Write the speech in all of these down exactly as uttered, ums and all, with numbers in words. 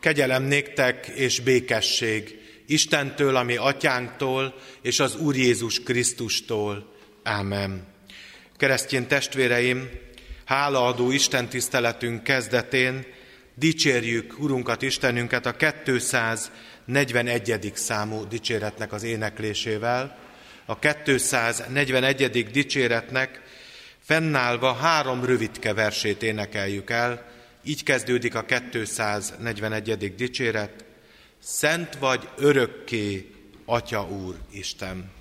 Kegyelem néktek és békesség Istentől, ami atyánktól, és az Úr Jézus Krisztustól. Ámen. Keresztény testvéreim, hálaadó Isten tiszteletünk kezdetén dicsérjük Urunkat, Istenünket a kétszáznegyvenegyedik számú dicséretnek az éneklésével. A kétszáznegyvenegyedik dicséretnek fennállva három rövidke versét énekeljük el. Így kezdődik a kétszáznegyvenegyedik dicséret. Szent vagy örökké, Atya Úr Isten!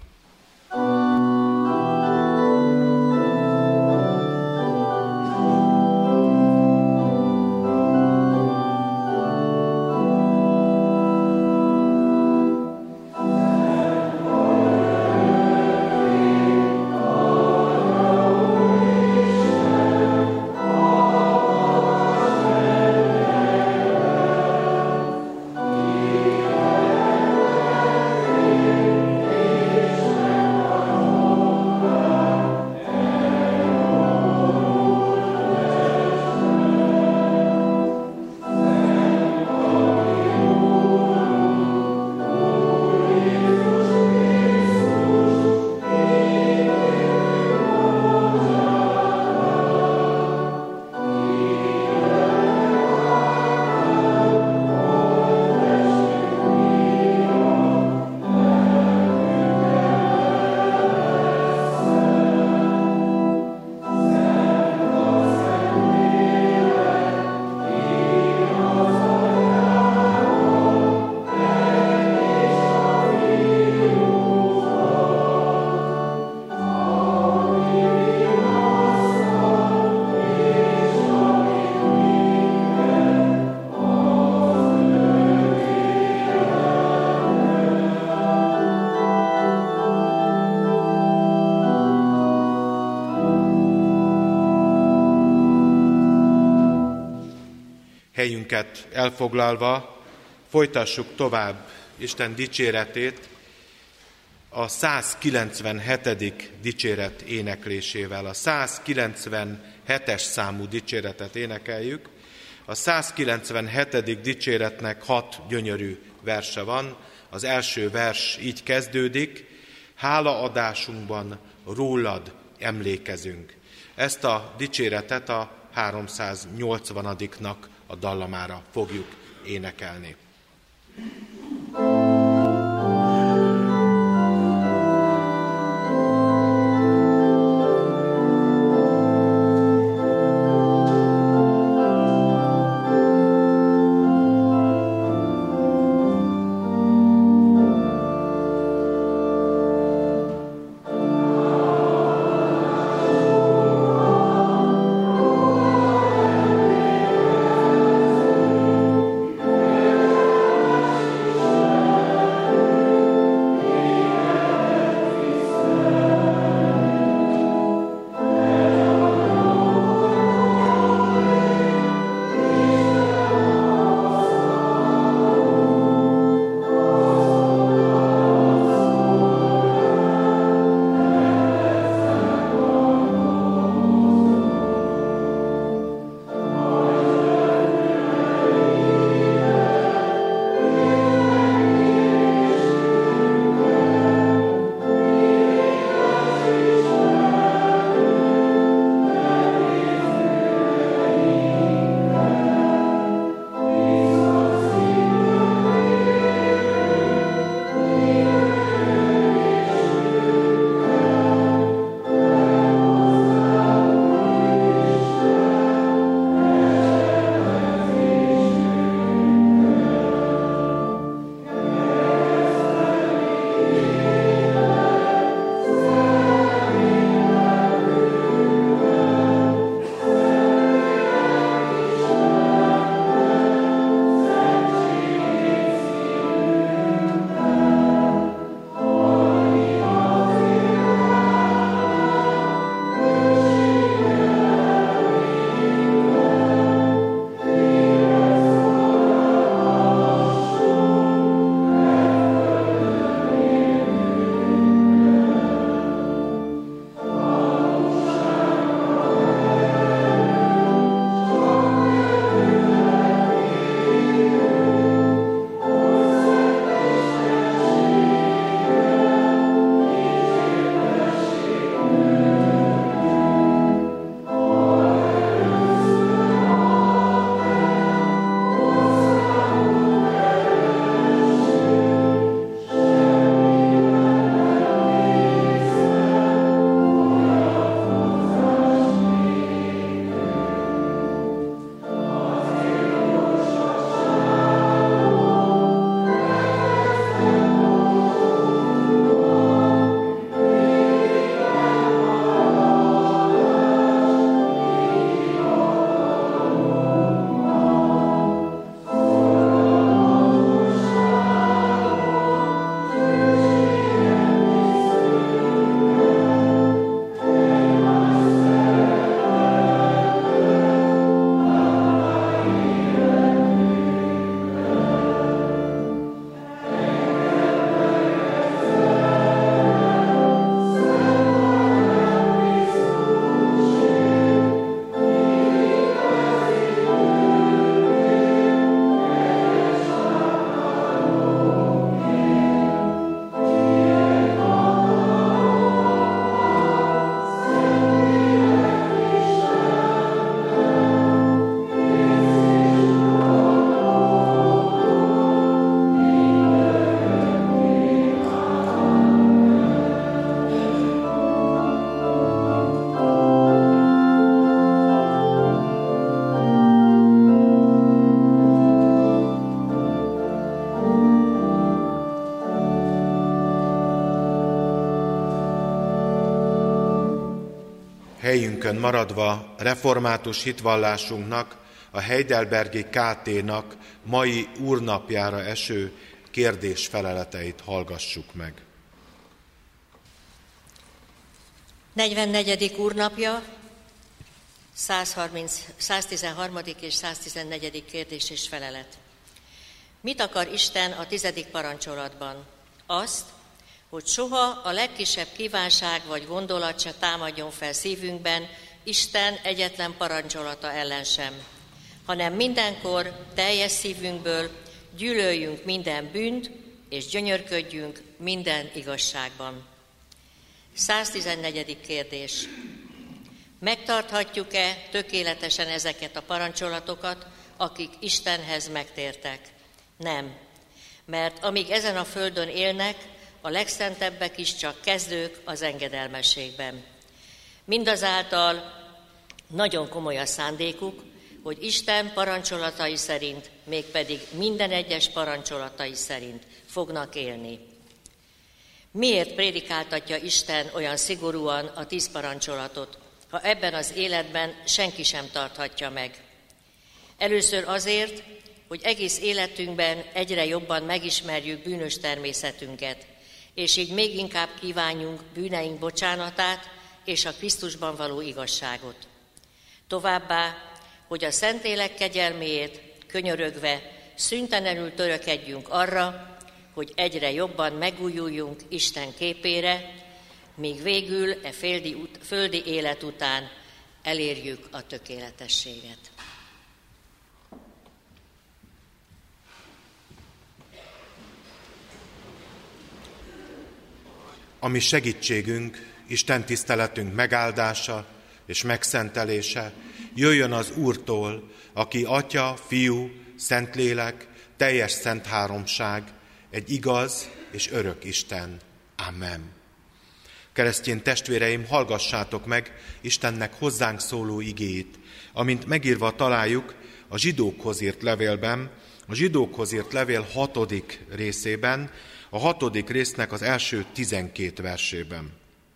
Helyünket elfoglalva folytassuk tovább Isten dicséretét a százkilencvenhetedik dicséret éneklésével. A százkilencvenhetes számú dicséretet énekeljük. A százkilencvenhetedik dicséretnek hat gyönyörű verse van. Az első vers így kezdődik. Hálaadásunkban rólad emlékezünk. Ezt a dicséretet a háromszáznyolcvanadiknak a dallamára fogjuk énekelni. Amen. helyünkön maradva református hitvallásunknak, a Heidelbergi ká té-nak mai úrnapjára eső kérdés-feleleteit hallgassuk meg. negyvennegyedik úrnapja, száztizenharmadik és száztizennegyedik kérdés és felelet. Mit akar Isten a tizedik parancsolatban? Azt, hogy soha a legkisebb kívánság vagy gondolat se támadjon fel szívünkben Isten egyetlen parancsolata ellen sem, hanem mindenkor teljes szívünkből gyűlöljünk minden bűnt, és gyönyörködjünk minden igazságban. száztizennegyedik kérdés. Megtarthatjuk-e tökéletesen ezeket a parancsolatokat, akik Istenhez megtértek? Nem, mert amíg ezen a földön élnek, a legszentebbek is csak kezdők az engedelmességben. Mindazáltal nagyon komoly a szándékuk, hogy Isten parancsolatai szerint, mégpedig minden egyes parancsolatai szerint fognak élni. Miért prédikáltatja Isten olyan szigorúan a tíz parancsolatot, ha ebben az életben senki sem tarthatja meg? Először azért, hogy egész életünkben egyre jobban megismerjük bűnös természetünket, és így még inkább kívánjunk bűneink bocsánatát és a Krisztusban való igazságot. Továbbá, hogy a Szentlélek kegyelméért könyörögve szüntelenül törekedjünk arra, hogy egyre jobban megújuljunk Isten képére, míg végül e földi, ut- földi élet után elérjük a tökéletességet. A mi segítségünk, Isten tiszteletünk megáldása és megszentelése jöjjön az Úrtól, aki Atya, Fiú, Szentlélek, teljes szent háromság, egy igaz és örök Isten. Amen. Keresztény testvéreim, hallgassátok meg Istennek hozzánk szóló igéit, amint megírva találjuk a zsidókhoz írt levélben, a zsidókhoz írt levél hatodik részében, a hatodik résznek az első tizenkét versében.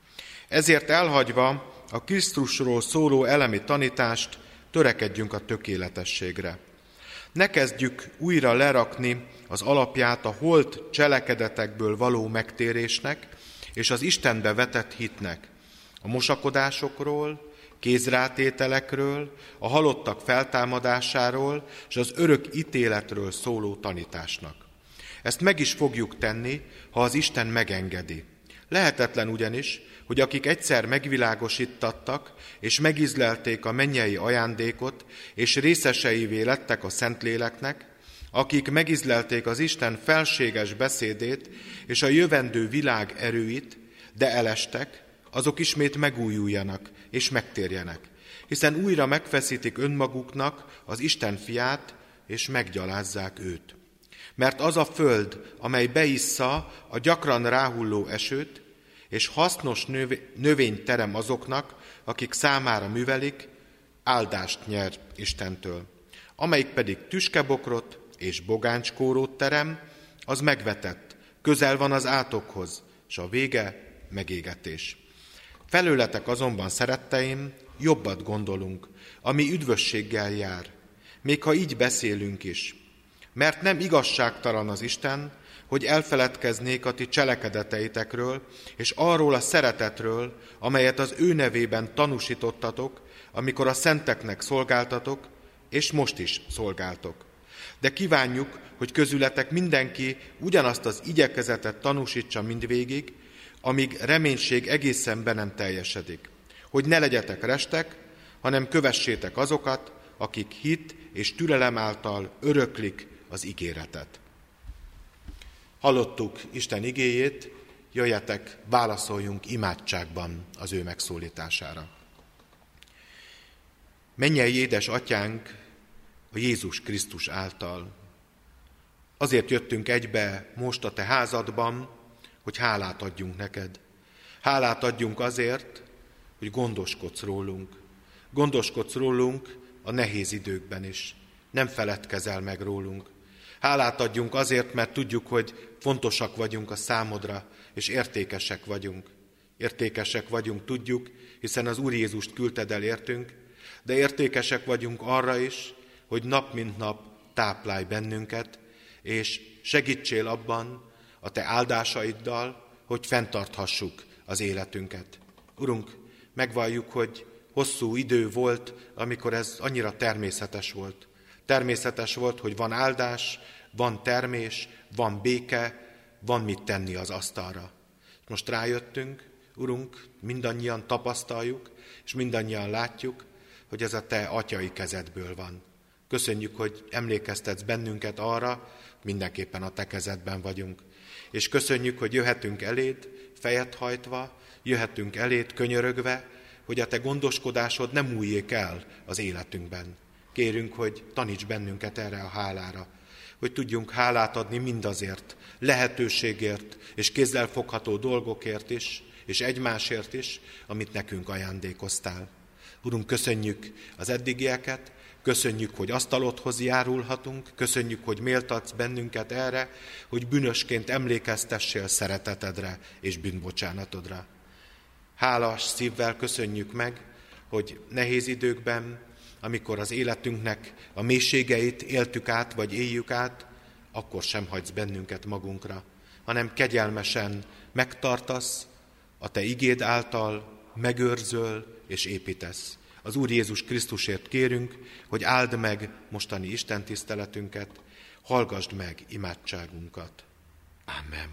Ezért elhagyva a Krisztusról szóló elemi tanítást, törekedjünk a tökéletességre. Ne kezdjük újra lerakni az alapját a holt cselekedetekből való megtérésnek és az Istenbe vetett hitnek, a mosakodásokról, kézrátételekről, a halottak feltámadásáról és az örök ítéletről szóló tanításnak. Ezt meg is fogjuk tenni, ha az Isten megengedi. Lehetetlen ugyanis, hogy akik egyszer megvilágosítattak, és megízlelték a mennyei ajándékot, és részeseivé lettek a Szentléleknek, akik megízlelték az Isten felséges beszédét és a jövendő világ erőit, de elestek, azok ismét megújuljanak és megtérjenek, hiszen újra megfeszítik önmaguknak az Isten fiát, és meggyalázzák őt. Mert az a föld, amely beissza a gyakran ráhulló esőt, és hasznos növényt terem azoknak, akik számára művelik, áldást nyer Istentől. Amelyik pedig tüskebokrot és bogáncskórót terem, az megvetett, közel van az átokhoz, és a vége megégetés. Felőletek azonban, szeretteim, jobbat gondolunk, ami üdvösséggel jár, még ha így beszélünk is. Mert nem igazságtalan az Isten, hogy elfeledkeznék a ti cselekedeteitekről, és arról a szeretetről, amelyet az ő nevében tanúsítottatok, amikor a szenteknek szolgáltatok, és most is szolgáltok. De kívánjuk, hogy közületek mindenki ugyanazt az igyekezetet tanúsítsa mindvégig, amíg reménység egészen be nem teljesedik. Hogy ne legyetek restek, hanem kövessétek azokat, akik hit és türelem által öröklik az ígéretet. Hallottuk Isten igéjét, jöjjetek, válaszoljunk imádságban az ő megszólítására. Mennyei édes atyánk, a Jézus Krisztus által. Azért jöttünk egybe most a te házadban, hogy hálát adjunk neked. Hálát adjunk azért, hogy gondoskodsz rólunk. Gondoskodsz rólunk a nehéz időkben is. Nem feledkezel meg rólunk. Hálát adjunk azért, mert tudjuk, hogy fontosak vagyunk a számodra, és értékesek vagyunk. Értékesek vagyunk, tudjuk, hiszen az Úr Jézust küldted el értünk, de értékesek vagyunk arra is, hogy nap mint nap táplálj bennünket, és segítsél abban a te áldásaiddal, hogy fenntarthassuk az életünket. Urunk, megvalljuk, hogy hosszú idő volt, amikor ez annyira természetes volt. Természetes volt, hogy van áldás, van termés, van béke, van mit tenni az asztalra. Most rájöttünk, Urunk, mindannyian tapasztaljuk, és mindannyian látjuk, hogy ez a te atyai kezedből van. Köszönjük, hogy emlékeztetsz bennünket arra, mindenképpen a te kezedben vagyunk. És köszönjük, hogy jöhetünk eléd, fejet hajtva, jöhetünk eléd könyörögve, hogy a te gondoskodásod nem múljék el az életünkben. Kérünk, hogy taníts bennünket erre a hálára, hogy tudjunk hálát adni mindazért, lehetőségért és kézzelfogható dolgokért is, és egymásért is, amit nekünk ajándékoztál. Urunk, köszönjük az eddigieket, köszönjük, hogy asztalodhoz járulhatunk, köszönjük, hogy méltatsz bennünket erre, hogy bűnösként emlékeztessél szeretetedre és bűnbocsánatodra. Hálás szívvel köszönjük meg, hogy nehéz időkben, amikor az életünknek a mélységeit éltük át, vagy éljük át, akkor sem hagysz bennünket magunkra, hanem kegyelmesen megtartasz, a te igéd által megőrzöl és építesz. Az Úr Jézus Krisztusért kérünk, hogy áld meg mostani Isten tiszteletünket, hallgasd meg imádságunkat. Ámen.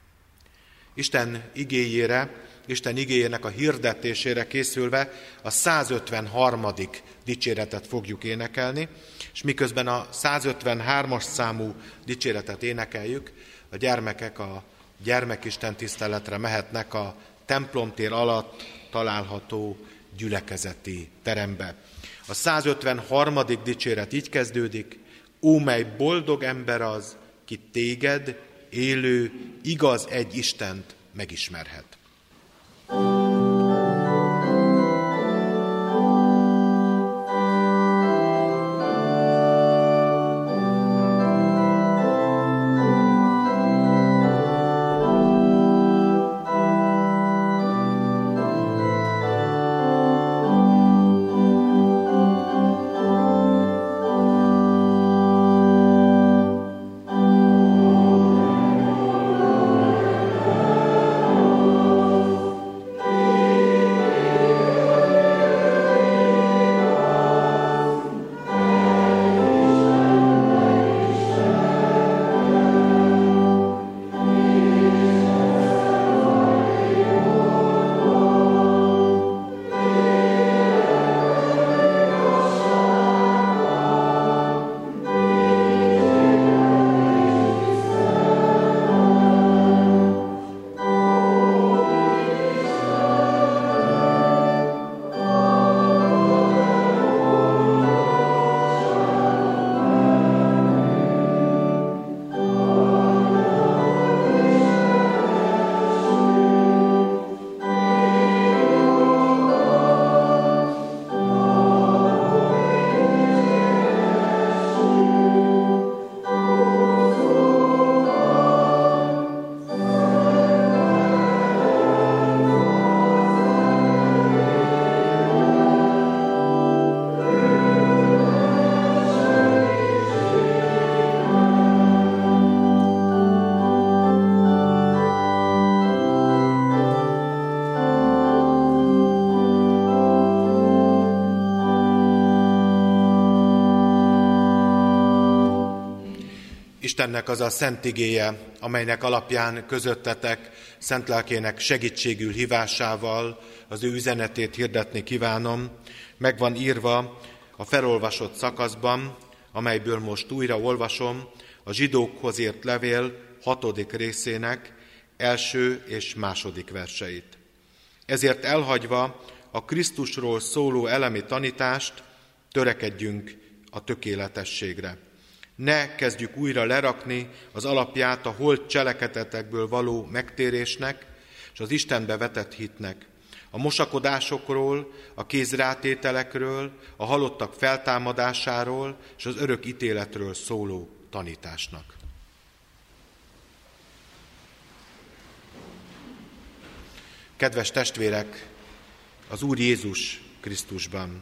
Isten igéjére, Isten igéjének a hirdetésére készülve a százötvenharmadik dicséretet fogjuk énekelni, és miközben a százötvenhármas számú dicséretet énekeljük, a gyermekek a gyermekisten tiszteletre mehetnek a templomtér alatt található gyülekezeti terembe. A százötvenharmadik dicséret így kezdődik: Ó, mely boldog ember az, ki téged, élő, igaz egy Istent megismerhet. Istennek az a szent igéje, amelynek alapján közöttetek szent lelkének segítségül hívásával az ő üzenetét hirdetni kívánom, meg van írva a felolvasott szakaszban, amelyből most újra olvasom, a zsidókhoz írt levél hatodik részének első és második verseit. Ezért elhagyva a Krisztusról szóló elemi tanítást, törekedjünk a tökéletességre. Ne kezdjük újra lerakni az alapját a holt cselekedetekből való megtérésnek és az Istenbe vetett hitnek, a mosakodásokról, a kézrátételekről, a halottak feltámadásáról és az örök ítéletről szóló tanításnak. Kedves testvérek, az Úr Jézus Krisztusban.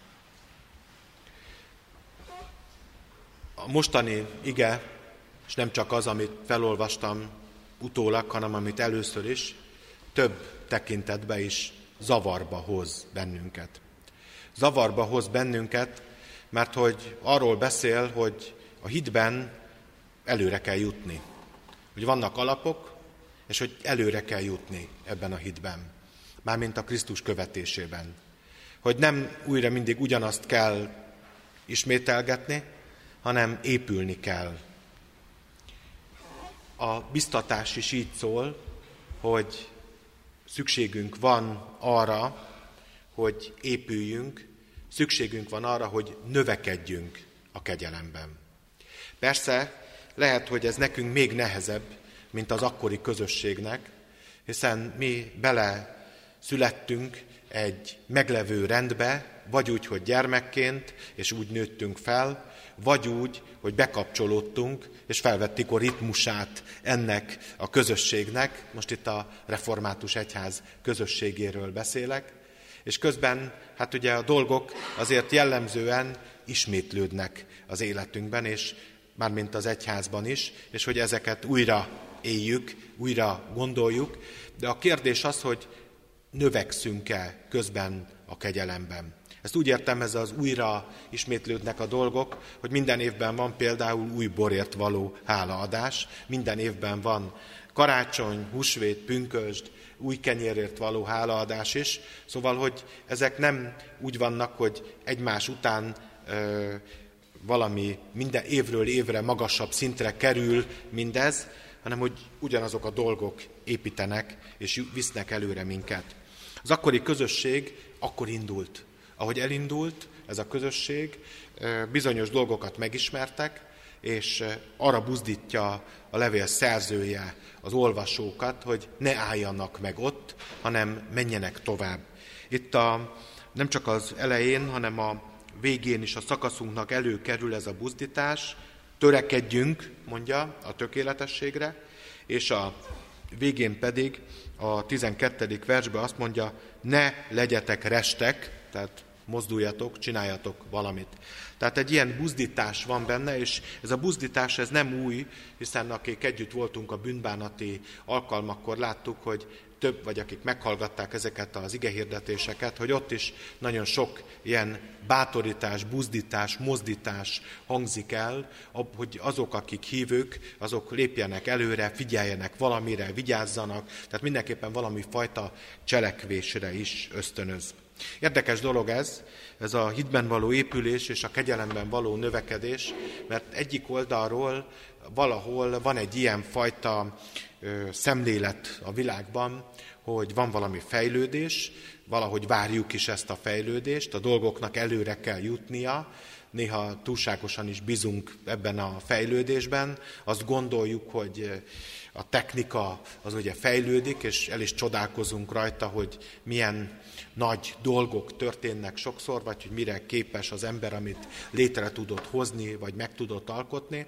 A mostani ige, és nem csak az, amit felolvastam utólag, hanem amit először is, több tekintetben is zavarba hoz bennünket. Zavarba hoz bennünket, mert hogy arról beszél, hogy a hitben előre kell jutni. Hogy vannak alapok, és hogy előre kell jutni ebben a hitben. Mármint a Krisztus követésében. Hogy nem újra mindig ugyanazt kell ismételgetni, hanem épülni kell. A biztatás is így szól, hogy szükségünk van arra, hogy épüljünk, szükségünk van arra, hogy növekedjünk a kegyelemben. Persze, lehet, hogy ez nekünk még nehezebb, mint az akkori közösségnek, hiszen mi bele születtünk egy meglevő rendbe, vagy úgy, hogy gyermekként, és úgy nőttünk fel, vagy úgy, hogy bekapcsolódtunk, és felvettük a ritmusát ennek a közösségnek. Most itt a református egyház közösségéről beszélek. És közben, hát ugye a dolgok azért jellemzően ismétlődnek az életünkben, és mármint az egyházban is, és hogy ezeket újra éljük, újra gondoljuk. De a kérdés az, hogy növekszünk-e közben a kegyelemben. Ezt úgy értem, ez az újra ismétlődnek a dolgok, hogy minden évben van például új borért való hálaadás, minden évben van karácsony, húsvét, pünkösd, új kenyérért való hálaadás is. Szóval, hogy ezek nem úgy vannak, hogy egymás után ö, valami minden évről évre magasabb szintre kerül mindez, hanem hogy ugyanazok a dolgok építenek és visznek előre minket. Az akkori közösség akkor indult. Ahogy elindult ez a közösség, bizonyos dolgokat megismertek, és arra buzdítja a levél szerzője az olvasókat, hogy ne álljanak meg ott, hanem menjenek tovább. Itt a, nem csak az elején, hanem a végén is a szakaszunknak előkerül ez a buzdítás, törekedjünk, mondja, a tökéletességre, és a végén pedig a tizenkettedik versben azt mondja, ne legyetek restek, tehát mozduljatok, csináljatok valamit. Tehát egy ilyen buzdítás van benne, és ez a buzdítás ez nem új, hiszen akik együtt voltunk a bűnbánati alkalmakkor láttuk, hogy több, vagy akik meghallgatták ezeket az igehirdetéseket, hogy ott is nagyon sok ilyen bátorítás, buzdítás, mozdítás hangzik el, hogy azok, akik hívők, azok lépjenek előre, figyeljenek valamire, vigyázzanak, tehát mindenképpen valami fajta cselekvésre is ösztönöz. Érdekes dolog ez, ez a hitben való épülés és a kegyelemben való növekedés, mert egyik oldalról valahol van egy ilyen fajta ö, szemlélet a világban, hogy van valami fejlődés, valahogy várjuk is ezt a fejlődést, a dolgoknak előre kell jutnia, néha túlságosan is bízunk ebben a fejlődésben, azt gondoljuk, hogy a technika az ugye fejlődik, és el is csodálkozunk rajta, hogy milyen nagy dolgok történnek sokszor, vagy hogy mire képes az ember, amit létre tudott hozni, vagy meg tudott alkotni.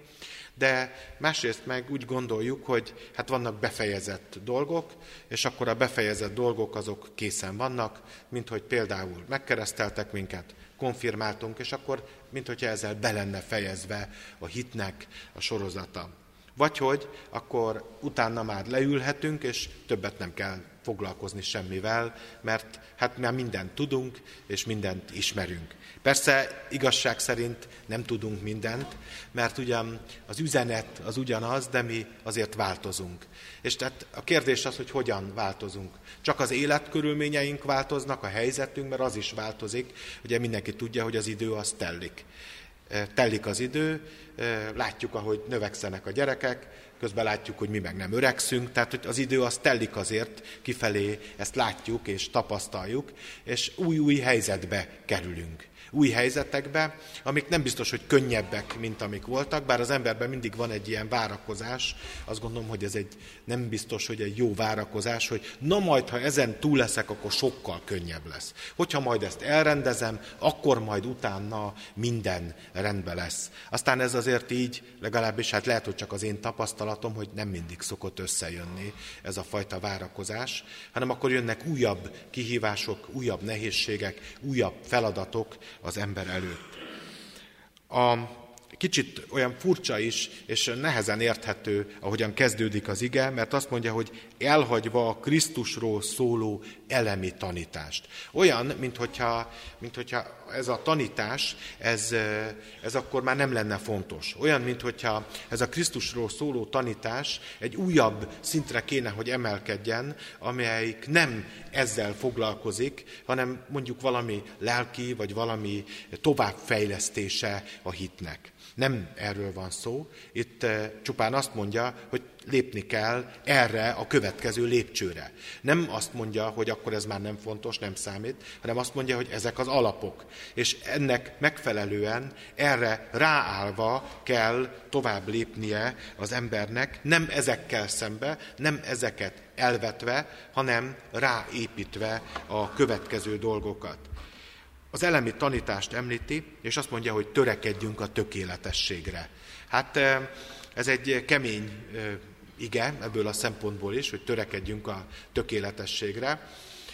De másrészt meg úgy gondoljuk, hogy hát vannak befejezett dolgok, és akkor a befejezett dolgok azok készen vannak, mint hogy például megkereszteltek minket, konfirmáltunk, és akkor mint hogyha ezzel be lenne fejezve a hitnek a sorozata. Vagy hogy akkor utána már leülhetünk, és többet nem kell foglalkozni semmivel, mert hát már mindent tudunk, és mindent ismerünk. Persze igazság szerint nem tudunk mindent, mert ugyan az üzenet az ugyanaz, de mi azért változunk. És tehát a kérdés az, hogy hogyan változunk. Csak az életkörülményeink változnak, a helyzetünk, mert az is változik. Ugye mindenki tudja, hogy az idő az tellik. Tellik az idő, látjuk, ahogy növekszenek a gyerekek, közben látjuk, hogy mi meg nem öregszünk, tehát hogy az idő az tellik azért, kifelé ezt látjuk és tapasztaljuk, és új-új helyzetbe kerülünk. Új helyzetekbe, amik nem biztos, hogy könnyebbek, mint amik voltak, bár az emberben mindig van egy ilyen várakozás, azt gondolom, hogy ez egy nem biztos, hogy egy jó várakozás, hogy na majd, ha ezen túl leszek, akkor sokkal könnyebb lesz. Hogyha majd ezt elrendezem, akkor majd utána minden rendben lesz. Aztán ez azért így, legalábbis hát lehet, hogy csak az én tapasztalatom, tapasztalatom, hogy nem mindig szokott összejönni ez a fajta várakozás, hanem akkor jönnek újabb kihívások, újabb nehézségek, újabb feladatok az ember előtt. A kicsit olyan furcsa is, és nehezen érthető, ahogyan kezdődik az ige, mert azt mondja, hogy elhagyva a Krisztusról szóló elemi tanítást. Olyan, minthogyha, minthogyha ez a tanítás, ez, ez akkor már nem lenne fontos. Olyan, minthogyha ez a Krisztusról szóló tanítás egy újabb szintre kéne, hogy emelkedjen, amelyik nem ezzel foglalkozik, hanem mondjuk valami lelki, vagy valami továbbfejlesztése a hitnek. Nem erről van szó, itt csupán azt mondja, hogy lépni kell erre a következő lépcsőre. Nem azt mondja, hogy akkor ez már nem fontos, nem számít, hanem azt mondja, hogy ezek az alapok. És ennek megfelelően erre ráállva kell tovább lépnie az embernek, nem ezekkel szembe, nem ezeket elvetve, hanem ráépítve a következő dolgokat. Az elemi tanítást említi, és azt mondja, hogy törekedjünk a tökéletességre. Hát ez egy kemény ige ebből a szempontból is, hogy törekedjünk a tökéletességre.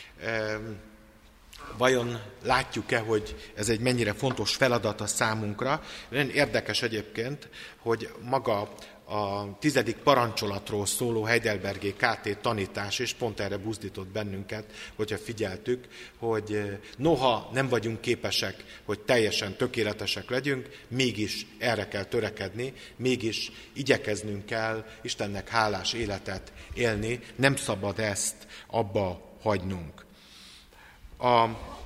Vajon látjuk-e, hogy ez egy mennyire fontos feladat a számunkra? Nagyon érdekes egyébként, hogy maga a tizedik parancsolatról szóló Heidelbergi ká té tanítás, és pont erre buzdított bennünket, hogyha figyeltük, hogy noha nem vagyunk képesek, hogy teljesen tökéletesek legyünk, mégis erre kell törekedni, mégis igyekeznünk kell Istennek hálás életet élni, nem szabad ezt abba hagynunk. A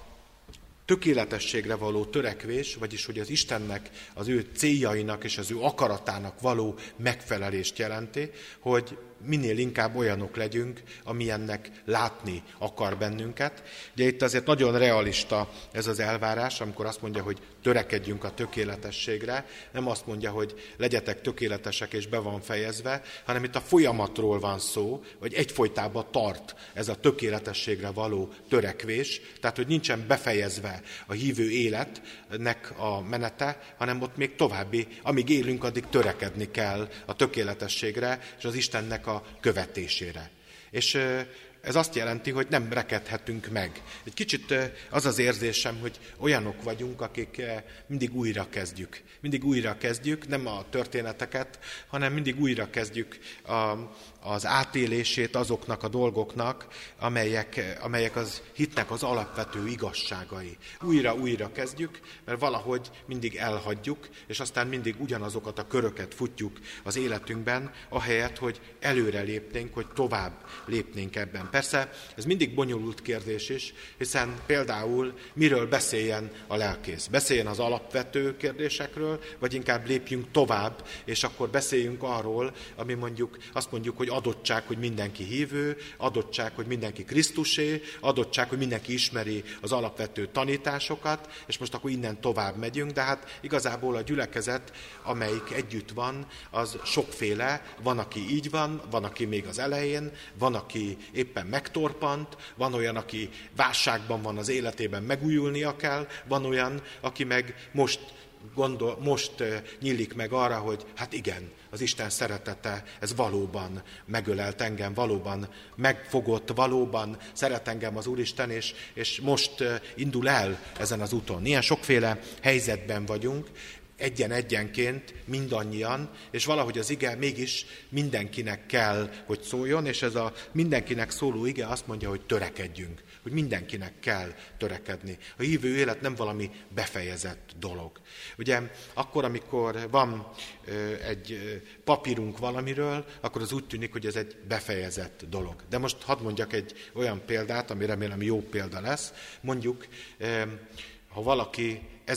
tökéletességre való törekvés, vagyis hogy az Istennek, az ő céljainak és az ő akaratának való megfelelést jelenti, hogy minél inkább olyanok legyünk, amilyennek látni akar bennünket. Ugye itt azért nagyon realista ez az elvárás, amikor azt mondja, hogy törekedjünk a tökéletességre, nem azt mondja, hogy legyetek tökéletesek és be van fejezve, hanem itt a folyamatról van szó, hogy egyfolytában tart ez a tökéletességre való törekvés, tehát hogy nincsen befejezve a hívő életnek a menete, hanem ott még további, amíg élünk, addig törekedni kell a tökéletességre és az Istennek a követésére. És ez azt jelenti, hogy nem rekedhetünk meg. Egy kicsit az az érzésem, hogy olyanok vagyunk, akik mindig újra kezdjük. Mindig újra kezdjük, nem a történeteket, hanem mindig újra kezdjük a, az átélését azoknak a dolgoknak, amelyek, amelyek az hitnek az alapvető igazságai. Újra-újra kezdjük, mert valahogy mindig elhagyjuk, és aztán mindig ugyanazokat a köröket futjuk az életünkben, ahelyett, hogy előre lépnénk, hogy tovább lépnénk ebben. Persze ez mindig bonyolult kérdés is, hiszen például miről beszéljen a lelkész? Beszéljen az alapvető kérdésekről, vagy inkább lépjünk tovább, és akkor beszéljünk arról, ami mondjuk azt mondjuk, hogy adottság, hogy mindenki hívő, adottság, hogy mindenki Krisztusé, adottság, hogy mindenki ismeri az alapvető tanításokat, és most akkor innen tovább megyünk, de hát igazából a gyülekezet, amelyik együtt van, az sokféle, van, aki így van, van, aki még az elején, van, aki éppen megtorpant, van olyan, aki válságban van az életében, megújulnia kell, van olyan, aki meg most gondol, most nyílik meg arra, hogy hát igen, az Isten szeretete, ez valóban megölelt engem, valóban megfogott, valóban szeret engem az Úristen, és, és most indul el ezen az úton. Ilyen sokféle helyzetben vagyunk, egyen-egyenként, mindannyian, és valahogy az ige mégis mindenkinek kell, hogy szóljon, és ez a mindenkinek szóló ige azt mondja, hogy törekedjünk, hogy mindenkinek kell törekedni. A hívő élet nem valami befejezett dolog. Ugye akkor, amikor van ö, egy papírunk valamiről, akkor az úgy tűnik, hogy ez egy befejezett dolog. De most hadd mondjak egy olyan példát, ami remélem jó példa lesz. Mondjuk, ö, ha valaki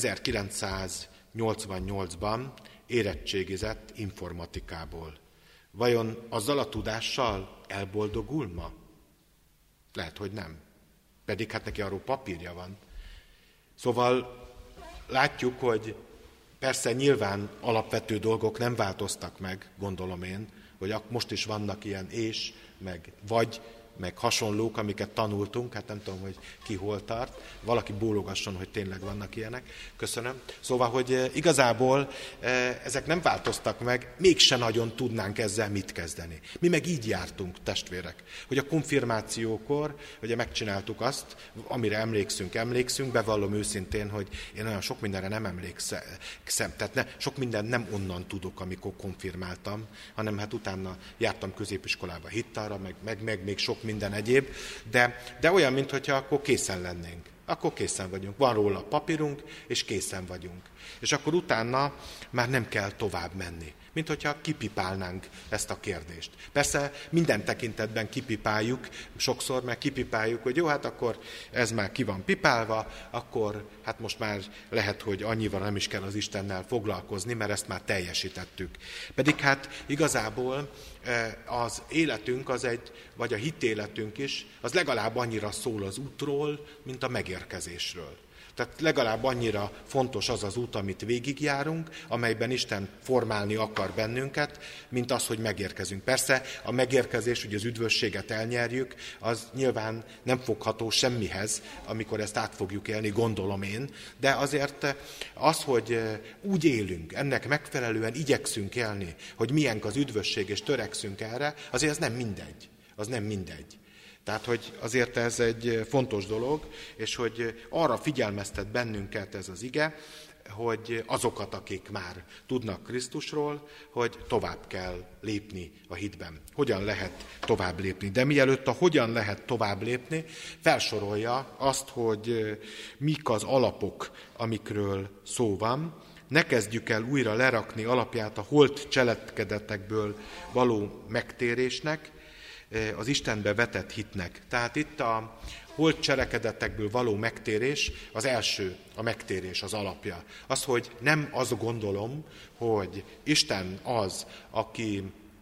ezerkilencszáznyolcvannyolcban érettségizett informatikából. Vajon azzal a tudással elboldogul ma? Lehet, hogy nem. Pedig hát neki arról papírja van. Szóval látjuk, hogy persze nyilván alapvető dolgok nem változtak meg, gondolom én, hogy most is vannak ilyen és, meg vagy meg hasonlók, amiket tanultunk, hát nem tudom, hogy ki hol tart, valaki bólogasson, hogy tényleg vannak ilyenek. Köszönöm. Szóval, hogy igazából ezek nem változtak meg, mégse nagyon tudnánk ezzel mit kezdeni. Mi meg így jártunk, testvérek, hogy a konfirmációkor, ugye megcsináltuk azt, amire emlékszünk, emlékszünk, bevallom őszintén, hogy én olyan sok mindenre nem emlékszem, tehát ne, sok mindent nem onnan tudok, amikor konfirmáltam, hanem hát utána jártam középiskolába hittára, meg, meg, meg még sok minden egyéb, de, de olyan, mintha akkor készen lennénk. Akkor készen vagyunk. Van róla papírunk, és készen vagyunk. És akkor utána már nem kell tovább menni. Mint hogyha kipipálnánk ezt a kérdést. Persze minden tekintetben kipipáljuk, sokszor meg kipipáljuk, hogy jó, hát akkor ez már ki van pipálva, akkor hát most már lehet, hogy annyival nem is kell az Istennel foglalkozni, mert ezt már teljesítettük. Pedig hát igazából az életünk, az egy, vagy a hitéletünk is, az legalább annyira szól az útról, mint a megérkezésről. Tehát legalább annyira fontos az az út, amit végigjárunk, amelyben Isten formálni akar bennünket, mint az, hogy megérkezünk. Persze a megérkezés, hogy az üdvösséget elnyerjük, az nyilván nem fogható semmihez, amikor ezt át fogjuk élni, gondolom én, de azért az, hogy úgy élünk, ennek megfelelően igyekszünk élni, hogy milyenk az üdvösség, és törekszünk erre, azért ez nem mindegy. Az nem mindegy. Tehát, hogy azért ez egy fontos dolog, és hogy arra figyelmeztet bennünket ez az ige, hogy azokat, akik már tudnak Krisztusról, hogy tovább kell lépni a hitben. Hogyan lehet tovább lépni? De mielőtt a hogyan lehet tovább lépni, felsorolja azt, hogy mik az alapok, amikről szó van. Ne kezdjük el újra lerakni alapját a holt cselekedetekből való megtérésnek, az Istenbe vetett hitnek. Tehát itt a holt cselekedetekből való megtérés, az első, a megtérés az alapja. Az, hogy nem azt gondolom, hogy Isten az, aki,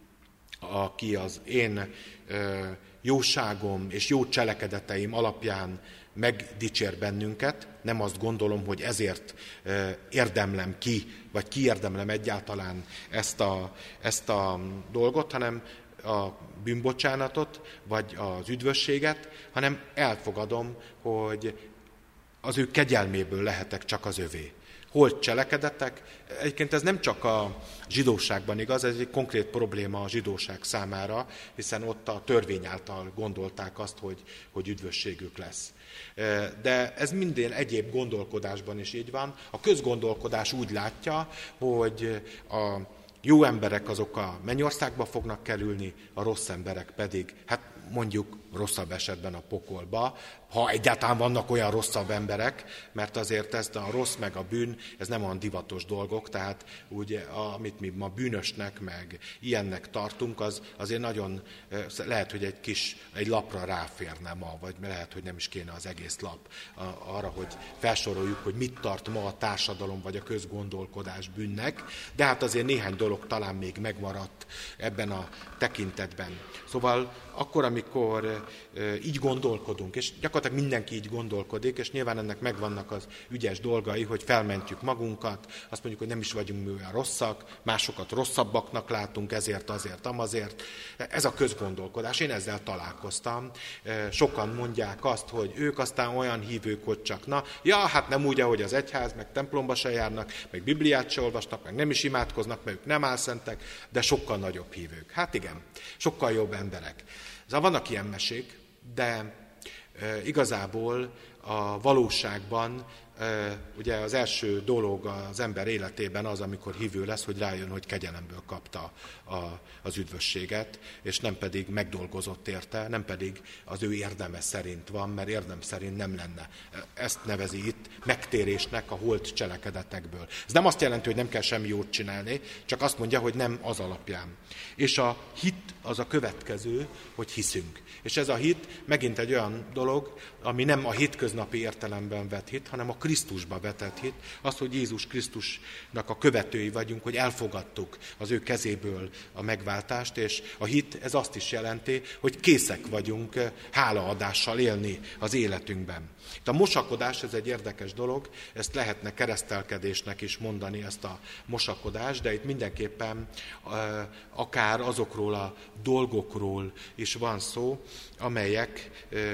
aki az én ö, jóságom és jó cselekedeteim alapján megdicsér bennünket, nem azt gondolom, hogy ezért ö, érdemlem ki, vagy kiérdemlem egyáltalán ezt a, ezt a dolgot, hanem a bűnbocsánatot, vagy az üdvösséget, hanem elfogadom, hogy az ő kegyelméből lehetek csak az övé. Holt cselekedetek, egyébként ez nem csak a zsidóságban igaz, ez egy konkrét probléma a zsidóság számára, hiszen ott a törvény által gondolták azt, hogy, hogy üdvösségük lesz. De ez minden egyéb gondolkodásban is így van. A közgondolkodás úgy látja, hogy a jó emberek azok a mennyországba fognak kerülni, a rossz emberek pedig, hát mondjuk rosszabb esetben a pokolba, ha egyáltalán vannak olyan rosszabb emberek, mert azért ez a rossz meg a bűn, ez nem olyan divatos dolgok, tehát úgy, amit mi ma bűnösnek, meg ilyennek tartunk, az azért nagyon, lehet, hogy egy kis, egy lapra ráférne ma, vagy lehet, hogy nem is kéne az egész lap arra, hogy felsoroljuk, hogy mit tart ma a társadalom, vagy a közgondolkodás bűnnek, de hát azért néhány dolog talán még megmaradt ebben a tekintetben. Szóval akkor, amikor így gondolkodunk, és gyakorlatilag mindenki így gondolkodik, és nyilván ennek megvannak az ügyes dolgai, hogy felmentjük magunkat, azt mondjuk, hogy nem is vagyunk mi olyan rosszak, másokat rosszabbaknak látunk, ezért, azért, amazért. Ez a közgondolkodás, én ezzel találkoztam. Sokan mondják azt, hogy ők aztán olyan hívők, hogy csak na, ja, hát nem úgy, ahogy az egyház, meg templomba se járnak, meg Bibliát se olvasnak, meg nem is imádkoznak, mert ők nem álszentek, de sokkal nagyobb hívők. Hát igen, sokkal jobb emberek. Szóval vannak ilyen mesék, de e, igazából a valóságban e, ugye az első dolog az ember életében az, amikor hívő lesz, hogy rájön, hogy kegyelemből kapta a, az üdvösséget, és nem pedig megdolgozott érte, nem pedig az ő érdeme szerint van, mert érdem szerint nem lenne. Ezt nevezi itt megtérésnek a holt cselekedetekből. Ez nem azt jelenti, hogy nem kell semmi jót csinálni, csak azt mondja, hogy nem az alapján. És a hit az a következő, hogy hiszünk. És ez a hit megint egy olyan dolog, ami nem a hétköznapi hétköznapi értelemben vett hit, hanem a Krisztusba vetett hit. Az, hogy Jézus Krisztusnak a követői vagyunk, hogy elfogadtuk az ő kezéből a megváltást, és a hit ez azt is jelenti, hogy készek vagyunk hálaadással élni az életünkben. Itt a mosakodás, ez egy érdekes dolog, ezt lehetne keresztelkedésnek is mondani, ezt a mosakodást, de itt mindenképpen akár azokról a dolgokról is van szó, amelyek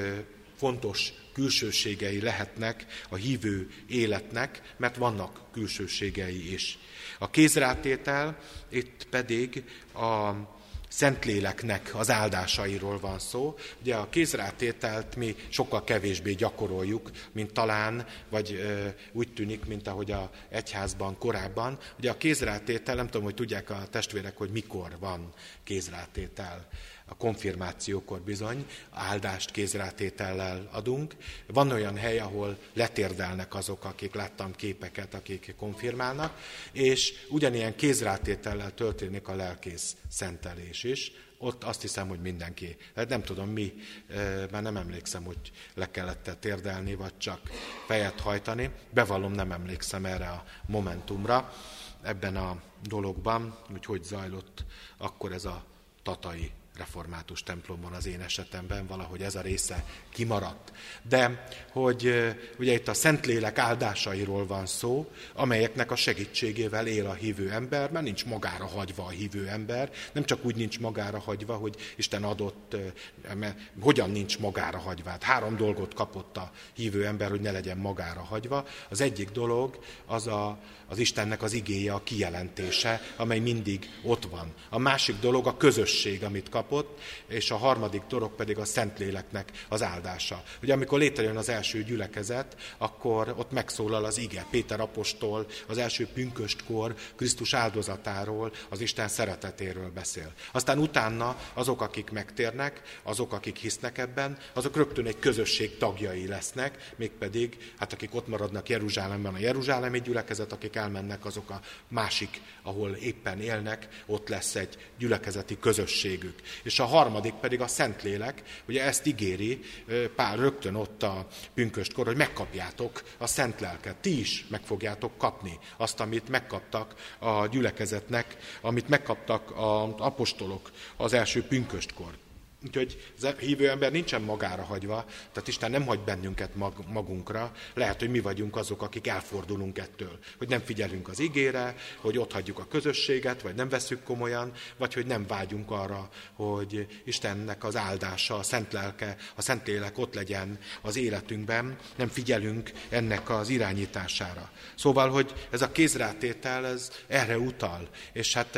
fontos külsőségei lehetnek a hívő életnek, mert vannak külsőségei is. A kézrátétel itt pedig a Szentléleknek az áldásairól van szó. Ugye a kézrátételt mi sokkal kevésbé gyakoroljuk, mint talán, vagy ö, úgy tűnik, mint ahogy az egyházban korábban. Ugye a kézrátétel, nem tudom, hogy tudják a testvérek, hogy mikor van kézrátétel. A konfirmációkor bizony áldást kézrátétellel adunk. Van olyan hely, ahol letérdelnek azok, akik, láttam képeket, akik konfirmálnak, és ugyanilyen kézrátétellel történik a lelkész szentelés is. Ott azt hiszem, hogy mindenki. Hát nem tudom mi, már nem emlékszem, hogy le kellett térdelni, vagy csak fejet hajtani. Bevallom, nem emlékszem erre a momentumra ebben a dologban, hogy hogy zajlott akkor ez a tatai református templomban az én esetemben, valahogy ez a része kimaradt. De hogy ugye itt a Szentlélek áldásairól van szó, amelyeknek a segítségével él a hívő ember, mert nincs magára hagyva a hívő ember, nem csak úgy nincs magára hagyva, hogy Isten adott, mert hogyan nincs magára hagyva. Hát három dolgot kapott a hívő ember, hogy ne legyen magára hagyva. Az egyik dolog az a, az Istennek az igéje, a kijelentése, amely mindig ott van. A másik dolog a közösség, amit kapott, és a harmadik dolog pedig a Szentléleknek az áldása. Ugye amikor létrejön az első gyülekezet, akkor ott megszólal az ige. Péter apostol az első pünköstkor Krisztus áldozatáról, az Isten szeretetéről beszél. Aztán utána azok, akik megtérnek, azok, akik hisznek ebben, azok rögtön egy közösség tagjai lesznek, mégpedig, hát akik ott maradnak Jeruzsálemben, a jeruzsálemi gyülekezet, akik elmennek, azok a másik, ahol éppen élnek, ott lesz egy gyülekezeti közösségük. És a harmadik pedig a Szentlélek, ugye ezt ígéri Pál rögtön ott a pünköstkor, hogy megkapjátok a Szent Lelket. Ti is meg fogjátok kapni azt, amit megkaptak a gyülekezetnek, amit megkaptak az apostolok az első pünköstkor. Úgyhogy az hívő ember nincsen magára hagyva, tehát Isten nem hagy bennünket magunkra. Lehet, hogy mi vagyunk azok, akik elfordulunk ettől. Hogy nem figyelünk az igére, hogy ott hagyjuk a közösséget, vagy nem vesszük komolyan, vagy hogy nem vágyunk arra, hogy Istennek az áldása, a Szent Lelke, a Szentlélek ott legyen az életünkben, nem figyelünk ennek az irányítására. Szóval, hogy ez a kézrátétel, ez erre utal, és hát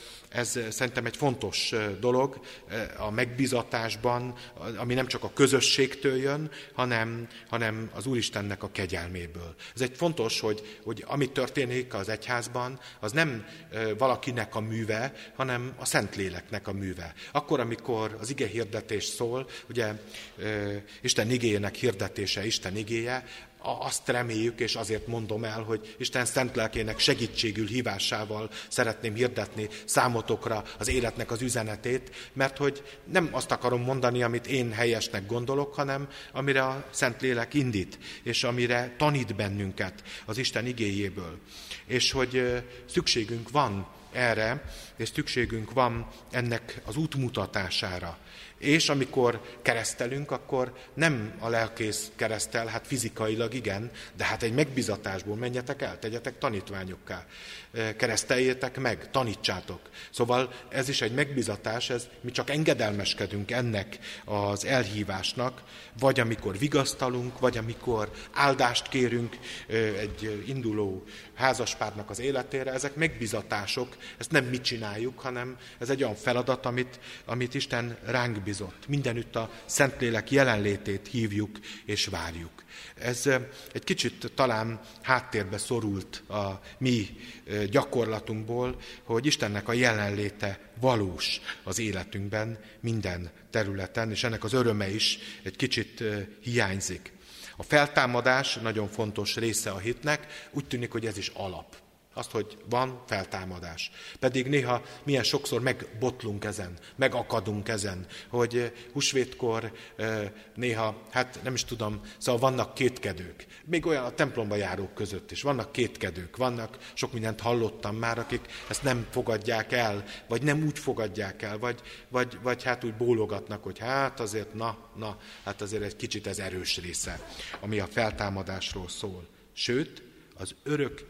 ez szerintem egy fontos dolog a megbízatásban, ami nem csak a közösségtől jön, hanem, hanem az Úristennek a kegyelméből. Ez egy fontos, hogy, hogy ami történik az egyházban, az nem valakinek a műve, hanem a Szentléleknek a műve. Akkor, amikor az ige hirdetés szól, ugye Isten igéjének hirdetése Isten igéje, azt reméljük, és azért mondom el, hogy Isten szent lelkének segítségül hívásával szeretném hirdetni számotokra az életnek az üzenetét, mert hogy nem azt akarom mondani, amit én helyesnek gondolok, hanem amire a Szentlélek indít, és amire tanít bennünket az Isten igéjéből. És hogy szükségünk van erre, és szükségünk van ennek az útmutatására. És amikor keresztelünk, akkor nem a lelkész keresztel, hát fizikailag igen, de hát egy megbizatásból menjetek el, tegyetek tanítványokká, kereszteljétek meg, tanítsátok. Szóval ez is egy megbizatás, ez, mi csak engedelmeskedünk ennek az elhívásnak, vagy amikor vigasztalunk, vagy amikor áldást kérünk egy induló házaspárnak az életére, ezek megbizatások, ezt nem mi csináljuk, hanem ez egy olyan feladat, amit, amit Isten ránk bizott. Mindenütt a Szentlélek jelenlétét hívjuk és várjuk. Ez egy kicsit talán háttérbe szorult a mi gyakorlatunkból, hogy Istennek a jelenléte valós az életünkben minden területen, és ennek az öröme is egy kicsit hiányzik. A feltámadás nagyon fontos része a hitnek, úgy tűnik, hogy ez is alap. Azt, hogy van feltámadás. Pedig néha milyen sokszor megbotlunk ezen, megakadunk ezen, hogy húsvétkor néha, hát nem is tudom, szóval vannak kétkedők. Még olyan a templomba járók között is. Vannak kétkedők, vannak, sok mindent hallottam már, akik ezt nem fogadják el, vagy nem úgy fogadják el, vagy, vagy, vagy hát úgy bólogatnak, hogy hát azért, na, na, hát azért egy kicsit ez erős része, ami a feltámadásról szól. Sőt, az örök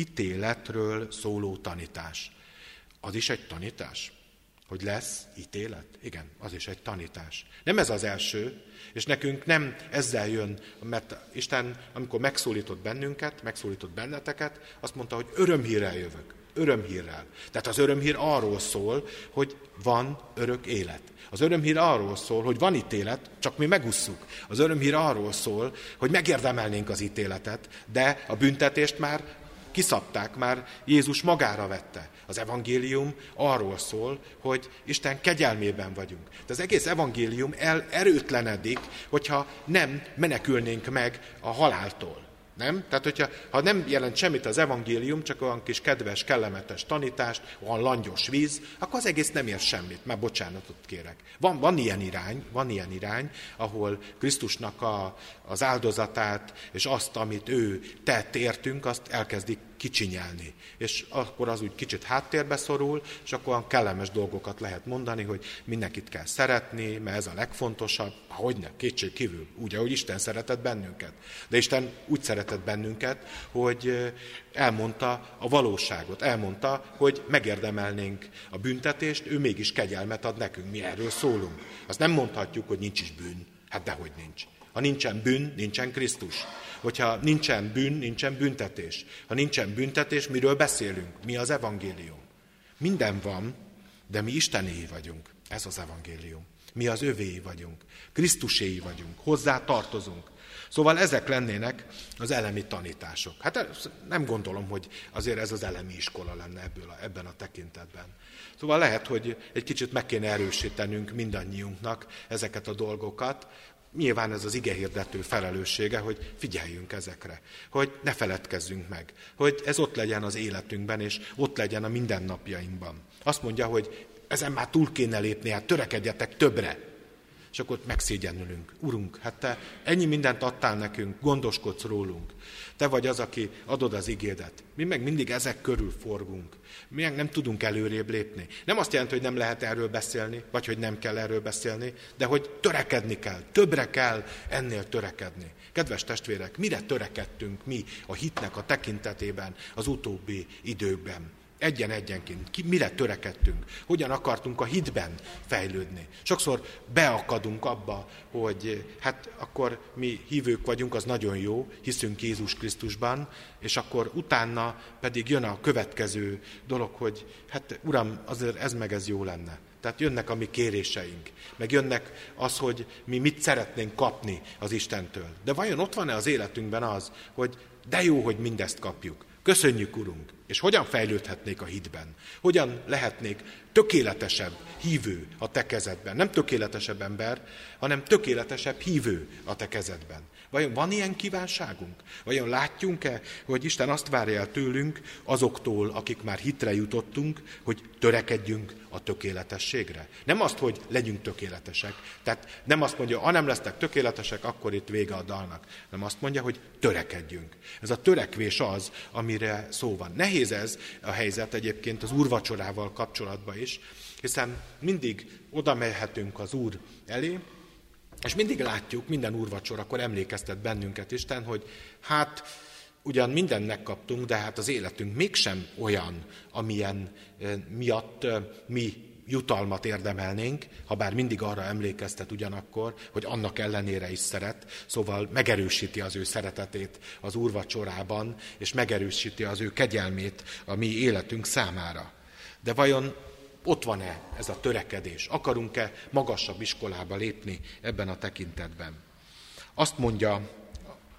ítéletről szóló tanítás. Az is egy tanítás? Hogy lesz ítélet? Igen, az is egy tanítás. Nem ez az első, és nekünk nem ezzel jön, mert Isten, amikor megszólított bennünket, megszólított benneteket, azt mondta, hogy örömhírrel jövök. Örömhírrel. Tehát az örömhír arról szól, hogy van örök élet. Az örömhír arról szól, hogy van ítélet, csak mi megusszuk. Az örömhír arról szól, hogy megérdemelnénk az ítéletet, de a büntetést már kiszabták, már Jézus magára vette. Az evangélium arról szól, hogy Isten kegyelmében vagyunk. De az egész evangélium el, erőtlenedik, hogyha nem menekülnénk meg a haláltól. Nem? Tehát, hogyha ha nem jelent semmit az evangélium, csak olyan kis kedves, kellemetes tanítást, olyan langyos víz, akkor az egész nem ér semmit, már bocsánatot kérek. Van, van ilyen irány, van ilyen irány, ahol Krisztusnak a, az áldozatát, és azt, amit ő tett értünk, azt elkezdik kicsinyelni. És akkor az úgy kicsit háttérbe szorul, és akkor olyan kellemes dolgokat lehet mondani, hogy mindenkit kell szeretni, mert ez a legfontosabb. Hogyne, kétség kívül, úgy, ahogy Isten szeretett bennünket. De Isten úgy szeretett bennünket, hogy elmondta a valóságot, elmondta, hogy megérdemelnénk a büntetést, ő mégis kegyelmet ad nekünk, mi erről szólunk. Azt nem mondhatjuk, hogy nincs is bűn. Hát dehogy nincs. Ha nincsen bűn, nincsen Krisztus. Hogyha nincsen bűn, nincsen büntetés. Ha nincsen büntetés, miről beszélünk? Mi az evangélium? Minden van, de mi Istenéi vagyunk. Ez az evangélium. Mi az övéi vagyunk. Krisztuséi vagyunk. Hozzá tartozunk. Szóval ezek lennének az elemi tanítások. Hát nem gondolom, hogy azért ez az elemi iskola lenne ebből a, ebben a tekintetben. Szóval lehet, hogy egy kicsit meg kéne erősítenünk mindannyiunknak ezeket a dolgokat. Nyilván ez az igehirdető felelőssége, hogy figyeljünk ezekre, hogy ne feledkezzünk meg, hogy ez ott legyen az életünkben, és ott legyen a mindennapjainkban. Azt mondja, hogy ezen már túl kéne lépni, hát törekedjetek többre. És akkor megszégyenülünk. Urunk, hát te ennyi mindent adtál nekünk, gondoskodsz rólunk. Te vagy az, aki adod az igédet. Mi meg mindig ezek körül forgunk. Mi meg nem tudunk előrébb lépni. Nem azt jelenti, hogy nem lehet erről beszélni, vagy hogy nem kell erről beszélni, de hogy törekedni kell, többre kell ennél törekedni. Kedves testvérek, mire törekedtünk mi a hitnek a tekintetében az utóbbi időkben? Egyen-egyenként. Ki, mire törekedtünk? Hogyan akartunk a hitben fejlődni? Sokszor beakadunk abba, hogy hát akkor mi hívők vagyunk, az nagyon jó, hiszünk Jézus Krisztusban, és akkor utána pedig jön a következő dolog, hogy hát Uram, azért ez meg ez jó lenne. Tehát jönnek a mi kéréseink, meg jönnek az, hogy mi mit szeretnénk kapni az Istentől. De vajon ott van-e az életünkben az, hogy de jó, hogy mindezt kapjuk? Köszönjük, Urunk! És hogyan fejlődhetnék a hitben? Hogyan lehetnék tökéletesebb hívő a te kezedben? Nem tökéletesebb ember, hanem tökéletesebb hívő a te kezedben. Vajon van ilyen kívánságunk? Vajon látjunk-e, hogy Isten azt várja el tőlünk, azoktól, akik már hitre jutottunk, hogy törekedjünk a tökéletességre? Nem azt, hogy legyünk tökéletesek. Tehát nem azt mondja, ha nem lesztek tökéletesek, akkor itt vége a dalnak. Nem azt mondja, hogy törekedjünk. Ez a törekvés az, amire szó van. Nehéz ez a helyzet egyébként az úrvacsorával kapcsolatban is, hiszen mindig oda mehetünk az Úr elé, és mindig látjuk, minden úrvacsorakor emlékeztet bennünket Isten, hogy hát ugyan mindennek kaptunk, de hát az életünk mégsem olyan, amilyen miatt mi jutalmat érdemelnénk, ha bár mindig arra emlékeztet ugyanakkor, hogy annak ellenére is szeret, szóval megerősíti az ő szeretetét az úrvacsorában, és megerősíti az ő kegyelmét a mi életünk számára. De vajon ott van-e ez a törekedés? Akarunk-e magasabb iskolába lépni ebben a tekintetben? Azt mondja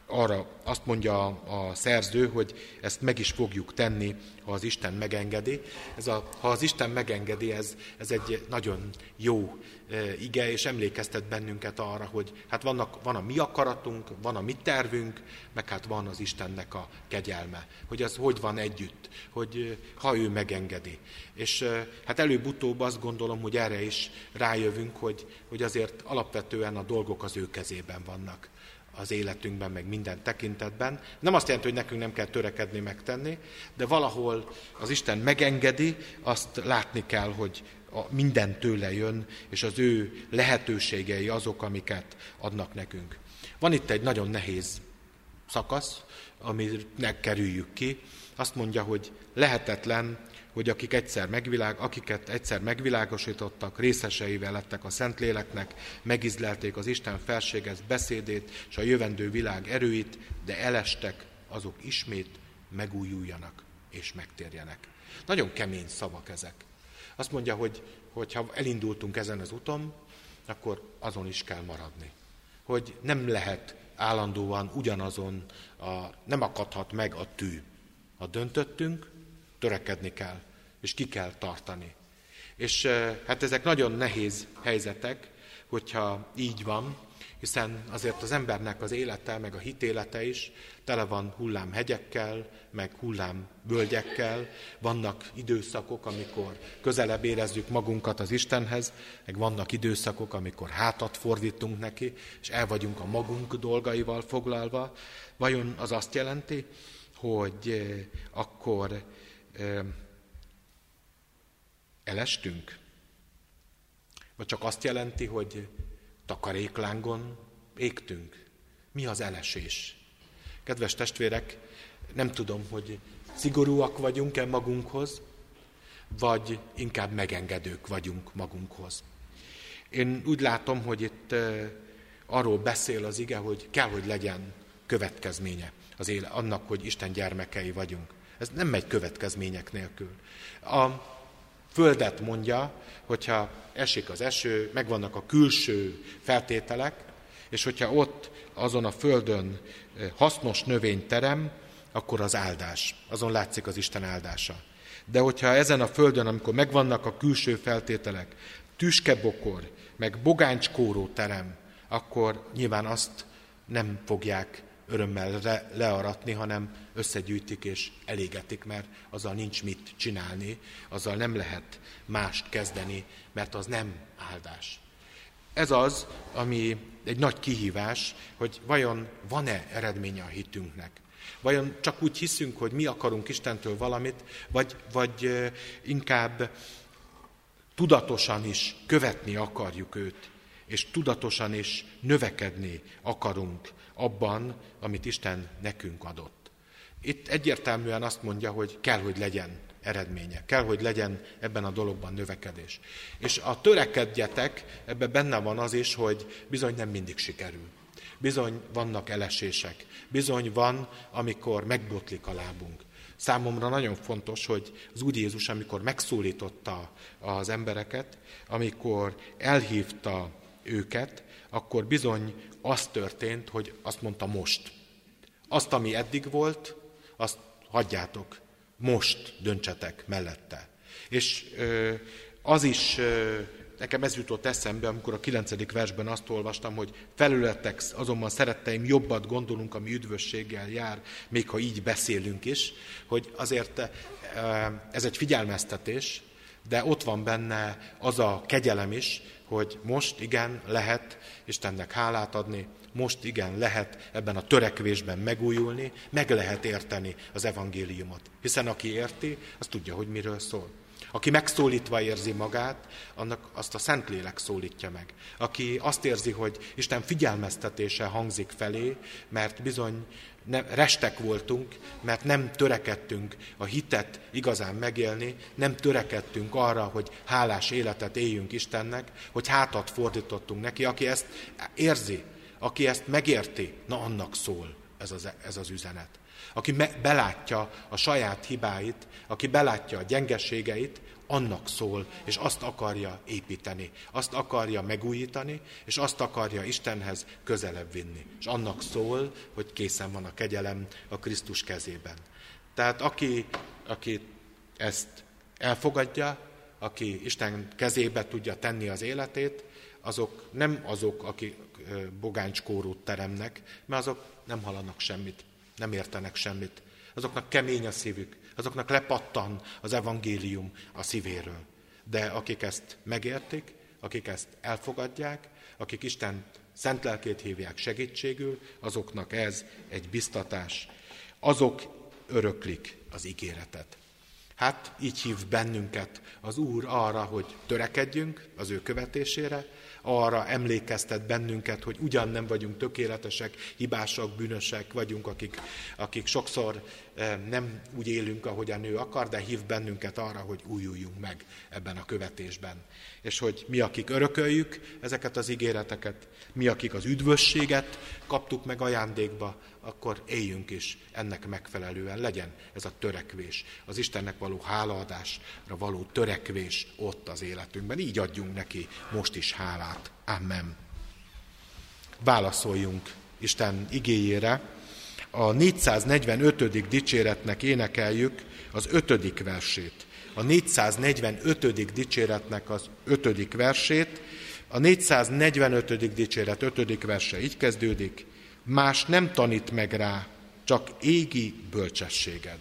arra azt mondja a szerző, hogy ezt meg is fogjuk tenni, ha az Isten megengedi. Ez a, ha az Isten megengedi, ez, ez egy nagyon jó e, ige, és emlékeztet bennünket arra, hogy hát vannak, van a mi akaratunk, van a mi tervünk, meg hát van az Istennek a kegyelme. Hogy az hogy van együtt, hogy ha ő megengedi. És e, hát előbb-utóbb azt gondolom, hogy erre is rájövünk, hogy, hogy azért alapvetően a dolgok az ő kezében vannak. Az életünkben, meg minden tekintetben. Nem azt jelenti, hogy nekünk nem kell törekedni, megtenni, de valahol az Isten megengedi, azt látni kell, hogy a minden tőle jön, és az ő lehetőségei azok, amiket adnak nekünk. Van itt egy nagyon nehéz szakasz, aminek kerüljük ki. Azt mondja, hogy lehetetlen, hogy akik egyszer megvilág, akiket egyszer megvilágosítottak, részeseivel lettek a Szentléleknek, megizlelték az Isten felséges beszédét és a jövendő világ erőit, de elestek, azok ismét megújuljanak és megtérjenek. Nagyon kemény szavak ezek. Azt mondja, hogy, hogy ha elindultunk ezen az úton, akkor azon is kell maradni. Hogy nem lehet állandóan ugyanazon, a, nem akadhat meg a tű. Ha döntöttünk, törekedni kell, és ki kell tartani. És hát ezek nagyon nehéz helyzetek, hogyha így van, hiszen azért az embernek az élete, meg a hitélete is tele van hullámhegyekkel, meg hullámvölgyekkel, vannak időszakok, amikor közelebb érezzük magunkat az Istenhez, meg vannak időszakok, amikor hátat fordítunk neki, és el vagyunk a magunk dolgaival foglalva. Vajon az azt jelenti, hogy akkor elestünk? Vagy csak azt jelenti, hogy takaréklángon égtünk? Mi az elesés? Kedves testvérek, nem tudom, hogy szigorúak vagyunk-e magunkhoz, vagy inkább megengedők vagyunk magunkhoz. Én úgy látom, hogy itt arról beszél az ige, hogy kell, hogy legyen következménye az élet, annak, hogy Isten gyermekei vagyunk. Ez nem megy következmények nélkül. A földet mondja, hogyha esik az eső, megvannak a külső feltételek, és hogyha ott azon a földön hasznos növény terem, akkor az áldás. Azon látszik az Isten áldása. De hogyha ezen a földön, amikor megvannak a külső feltételek, tüskebokor, meg bogánckóró terem, akkor nyilván azt nem fogják örömmel le, learatni, hanem összegyűjtik és elégetik, mert azzal nincs mit csinálni, azzal nem lehet mást kezdeni, mert az nem áldás. Ez az, ami egy nagy kihívás, hogy vajon van-e eredménye a hitünknek. Vajon csak úgy hiszünk, hogy mi akarunk Istentől valamit, vagy, vagy inkább tudatosan is követni akarjuk őt, és tudatosan is növekedni akarunk abban, amit Isten nekünk adott. Itt egyértelműen azt mondja, hogy kell, hogy legyen eredménye, kell, hogy legyen ebben a dologban növekedés. És a törekedjetek, ebben benne van az is, hogy bizony nem mindig sikerül. Bizony vannak elesések, bizony van, amikor megbotlik a lábunk. Számomra nagyon fontos, hogy az Úr Jézus, amikor megszólította az embereket, amikor elhívta őket, akkor bizony az történt, hogy azt mondta most. Azt, ami eddig volt, azt hagyjátok, most döntsetek mellette. És az is, nekem ez jutott eszembe, amikor a kilencedik versben azt olvastam, hogy felületek, azonban szeretteim, jobbat gondolunk, ami üdvösséggel jár, még ha így beszélünk is, hogy azért ez egy figyelmeztetés, de ott van benne az a kegyelem is, hogy most igen, lehet Istennek hálát adni, most igen, lehet ebben a törekvésben megújulni, meg lehet érteni az evangéliumot. Hiszen aki érti, az tudja, hogy miről szól. Aki megszólítva érzi magát, annak azt a Szentlélek szólítja meg. Aki azt érzi, hogy Isten figyelmeztetése hangzik felé, mert bizony nem, restek voltunk, mert nem törekedtünk a hitet igazán megélni, nem törekedtünk arra, hogy hálás életet éljünk Istennek, hogy hátat fordítottunk neki. Aki ezt érzi, aki ezt megérti, na annak szól ez az, ez az üzenet. Aki me, belátja a saját hibáit, aki belátja a gyengeségeit, annak szól, és azt akarja építeni, azt akarja megújítani, és azt akarja Istenhez közelebb vinni. És annak szól, hogy készen van a kegyelem a Krisztus kezében. Tehát aki, aki ezt elfogadja, aki Isten kezébe tudja tenni az életét, azok nem azok, akik bogánckórót teremnek, mert azok nem hallanak semmit, nem értenek semmit. Azoknak kemény a szívük, azoknak lepattan az evangélium a szívéről. De akik ezt megértik, akik ezt elfogadják, akik Isten szent lelkét hívják segítségül, azoknak ez egy biztatás. Azok öröklik az ígéretet. Hát így hív bennünket az Úr arra, hogy törekedjünk az ő követésére, arra emlékeztet bennünket, hogy ugyan nem vagyunk tökéletesek, hibásak, bűnösek vagyunk, akik, akik sokszor nem úgy élünk, ahogyan ő akar, de hív bennünket arra, hogy újuljunk meg ebben a követésben. És hogy mi, akik örököljük ezeket az ígéreteket, mi, akik az üdvösséget kaptuk meg ajándékba, akkor éljünk is ennek megfelelően. Legyen ez a törekvés, az Istennek való hálaadásra való törekvés ott az életünkben. Így adjunk neki most is hálát. Amen. Válaszoljunk Isten igéjére. A négyszáznegyvenötödik dicséretnek énekeljük az ötödik versét. A négyszáznegyvenötödik dicséretnek az ötödik versét. A négyszáznegyvenötödik dicséret ötödik verse így kezdődik. Más nem tanít meg rá, csak égi bölcsességed.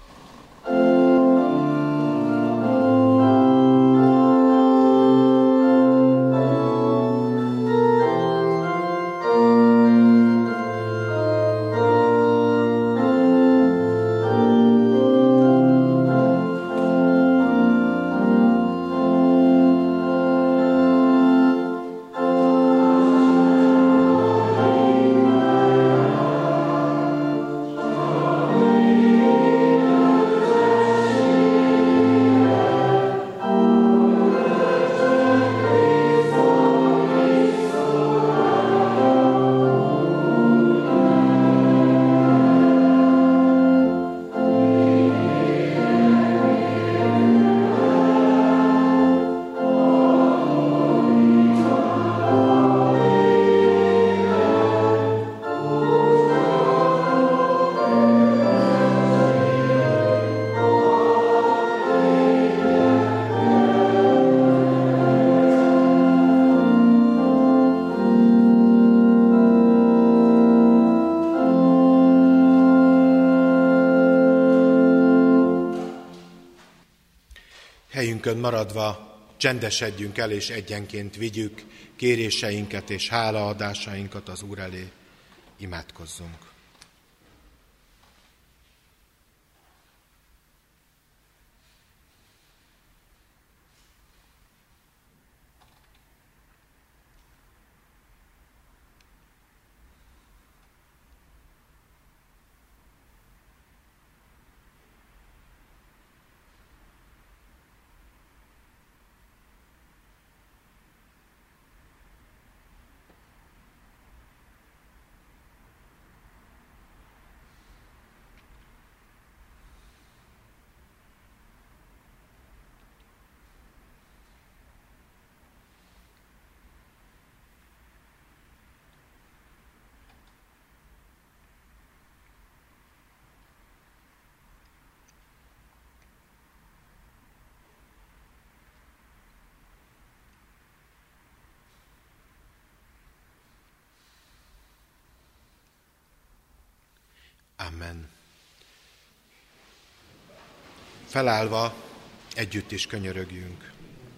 Helyünkön maradva csendesedjünk el, és egyenként vigyük kéréseinket és hálaadásainkat az Úr elé. Imádkozzunk. Amen. Felállva együtt is könyörögjünk.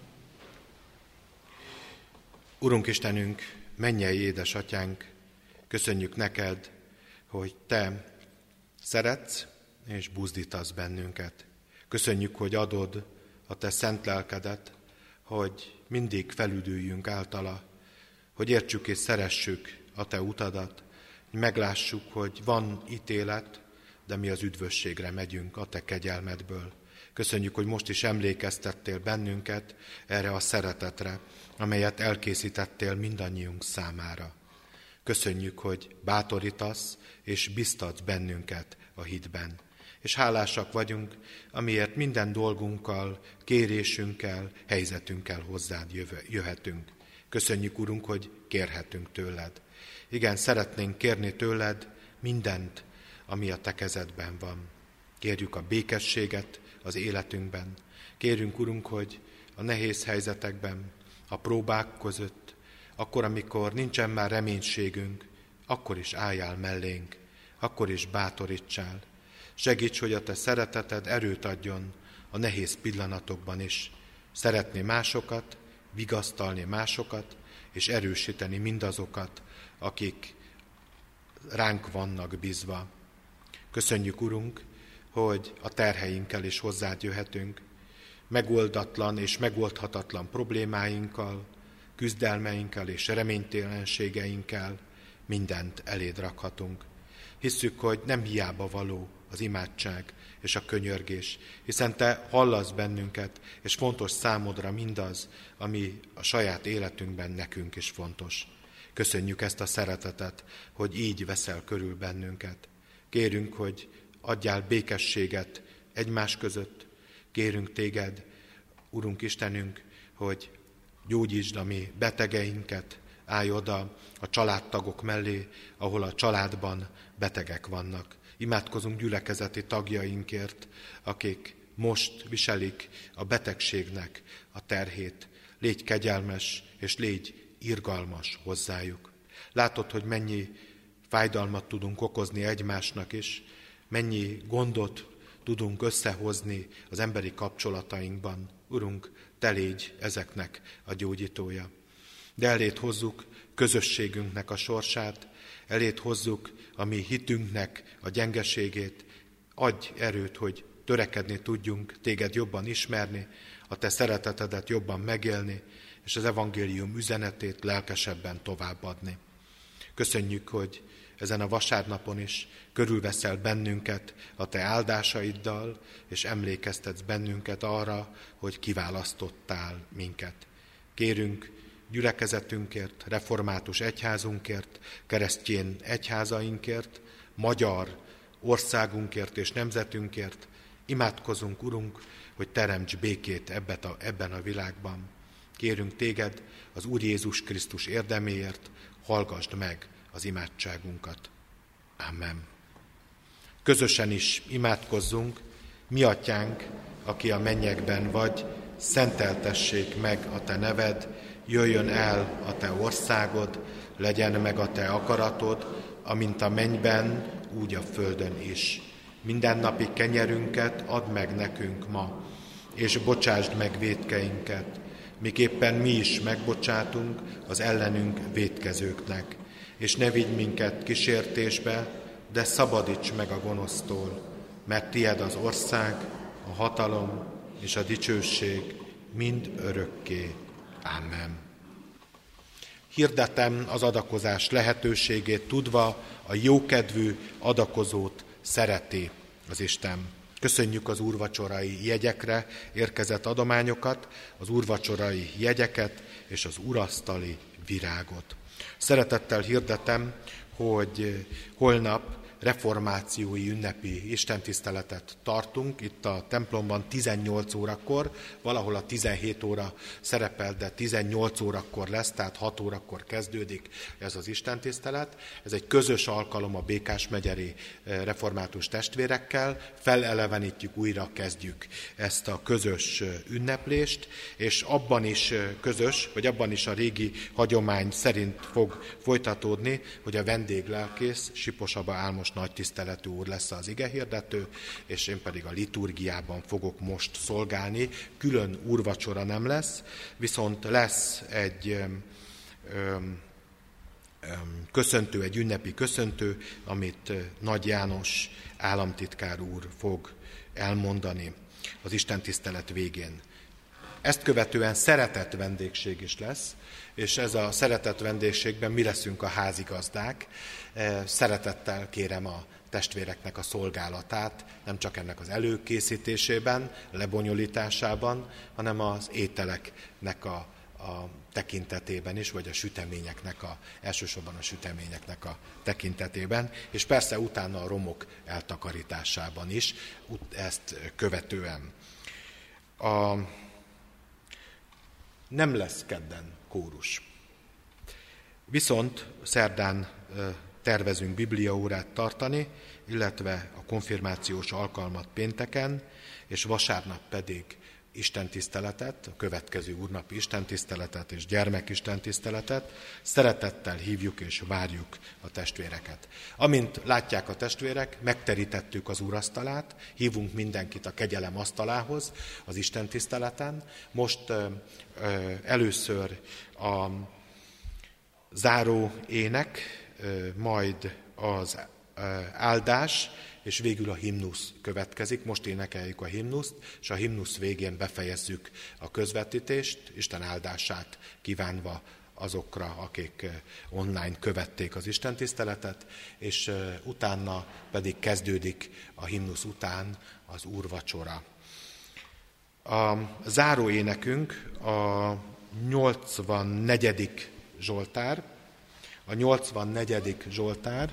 Urunk Istenünk, mennyei édesatyánk, köszönjük neked, hogy te szeretsz és buzdítasz bennünket. Köszönjük, hogy adod a te szent lelkedet, hogy mindig felüdüljünk általa, hogy értsük és szeressük a te utadat, hogy meglássuk, hogy van ítélet, de mi az üdvösségre megyünk a te kegyelmedből. Köszönjük, hogy most is emlékeztettél bennünket erre a szeretetre, amelyet elkészítettél mindannyiunk számára. Köszönjük, hogy bátorítasz és biztatsz bennünket a hitben. És hálásak vagyunk, amiért minden dolgunkkal, kérésünkkel, helyzetünkkel hozzád jöhetünk. Köszönjük, Urunk, hogy kérhetünk tőled. Igen, szeretnénk kérni tőled mindent, ami a te kezedben van. Kérjük a békességet az életünkben. Kérjünk, Urunk, hogy a nehéz helyzetekben, a próbák között, akkor, amikor nincsen már reménységünk, akkor is álljál mellénk, akkor is bátorítsál. Segíts, hogy a te szereteted erőt adjon a nehéz pillanatokban is. Szeretni másokat, vigasztalni másokat, és erősíteni mindazokat, akik ránk vannak bízva. Köszönjük, Urunk, hogy a terheinkkel is hozzád jöhetünk, megoldatlan és megoldhatatlan problémáinkkal, küzdelmeinkkel és reménytelenségeinkkel mindent eléd rakhatunk. Hisszük, hogy nem hiába való az imádság és a könyörgés, hiszen te hallasz bennünket, és fontos számodra mindaz, ami a saját életünkben nekünk is fontos. Köszönjük ezt a szeretetet, hogy így veszel körül bennünket. Kérünk, hogy adjál békességet egymás között. Kérünk téged, Urunk Istenünk, hogy gyógyítsd a mi betegeinket, állj oda a családtagok mellé, ahol a családban betegek vannak. Imádkozunk gyülekezeti tagjainkért, akik most viselik a betegségnek a terhét. Légy kegyelmes, és légy irgalmas hozzájuk. Látod, hogy mennyi fájdalmat tudunk okozni egymásnak is, mennyi gondot tudunk összehozni az emberi kapcsolatainkban. Urunk, te légy ezeknek a gyógyítója. De eléd hozzuk közösségünknek a sorsát, eléd hozzuk a mi hitünknek a gyengeségét. Adj erőt, hogy törekedni tudjunk téged jobban ismerni, a te szeretetedet jobban megélni, és az evangélium üzenetét lelkesebben továbbadni. Köszönjük, hogy ezen a vasárnapon is körülveszel bennünket a te áldásaiddal, és emlékeztetsz bennünket arra, hogy kiválasztottál minket. Kérünk gyülekezetünkért, református egyházunkért, keresztjén egyházainkért, magyar országunkért és nemzetünkért. Imádkozunk, Urunk, hogy teremts békét ebben a világban. Kérünk téged az Úr Jézus Krisztus érdeméért, hallgasd meg az imádságunkat. Amen. Közösen is imádkozzunk, mi atyánk, aki a mennyekben vagy, szenteltessék meg a te neved, jöjjön el a te országod, legyen meg a te akaratod, amint a mennyben, úgy a földön is. Mindennapi kenyerünket add meg nekünk ma, és bocsásd meg vétkeinket, miképpen mi is megbocsátunk az ellenünk vétkezőknek. És ne vigy minket kísértésbe, de szabadíts meg a gonosztól, mert tied az ország, a hatalom és a dicsőség mind örökké. Amen. Hirdetem az adakozás lehetőségét, tudva a jókedvű adakozót szereti az Isten. Köszönjük az úrvacsorai jegyekre érkezett adományokat, az úrvacsorai jegyeket és az urasztali virágot. Szeretettel hirdetem, hogy holnap reformációi ünnepi istentiszteletet tartunk itt a templomban tizennyolc órakor, valahol a tizenhét óra szerepel, de tizennyolc órakor lesz, tehát hat órakor kezdődik ez az istentisztelet. Ez egy közös alkalom a Békás-megyeri református testvérekkel, felelevenítjük, újra kezdjük ezt a közös ünneplést, és abban is közös, vagy abban is a régi hagyomány szerint fog folytatódni, hogy a vendéglelkész Siposaba Álmos nagy tiszteletű úr lesz az igehirdető, és én pedig a liturgiában fogok most szolgálni. Külön úrvacsora nem lesz, viszont lesz egy öm, öm, köszöntő, egy ünnepi köszöntő, amit Nagy János államtitkár úr fog elmondani az istentisztelet végén. Ezt követően szeretett vendégség is lesz, és ez a szeretett vendégségben mi leszünk a házigazdák. Szeretettel kérem a testvéreknek a szolgálatát, nem csak ennek az előkészítésében, lebonyolításában, hanem az ételeknek a, a tekintetében is, vagy a süteményeknek, a, elsősorban a süteményeknek a tekintetében, és persze utána a romok eltakarításában is, ezt követően. A, nem lesz kedden kórus. Viszont szerdán tervezünk bibliaórát tartani, illetve a konfirmációs alkalmat pénteken, és vasárnap pedig istentiszteletet, a következő úrnapi istentiszteletet és gyermekistentiszteletet. Szeretettel hívjuk és várjuk a testvéreket. Amint látják a testvérek, megterítettük az úrasztalát, hívunk mindenkit a kegyelem asztalához az istentiszteleten. Most ö, ö, először a záró ének, ö, majd az ö, áldás, és végül a himnusz következik. Most énekeljük a himnuszt, és a himnusz végén befejezzük a közvetítést, Isten áldását kívánva azokra, akik online követték az istentiszteletet, és utána pedig kezdődik a himnusz után az úrvacsora. A záró énekünk a nyolcvannegyedik Zsoltár, a nyolcvannegyedik Zsoltár,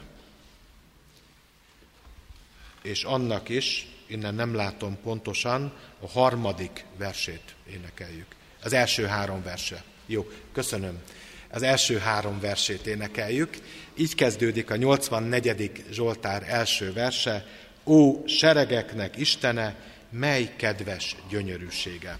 és annak is, innen nem látom pontosan, a harmadik versét énekeljük. Az első három verse. Jó, köszönöm. Az első három versét énekeljük. Így kezdődik a nyolcvannegyedik Zsoltár első verse. Ó, seregeknek Istene, mely kedves gyönyörűsége!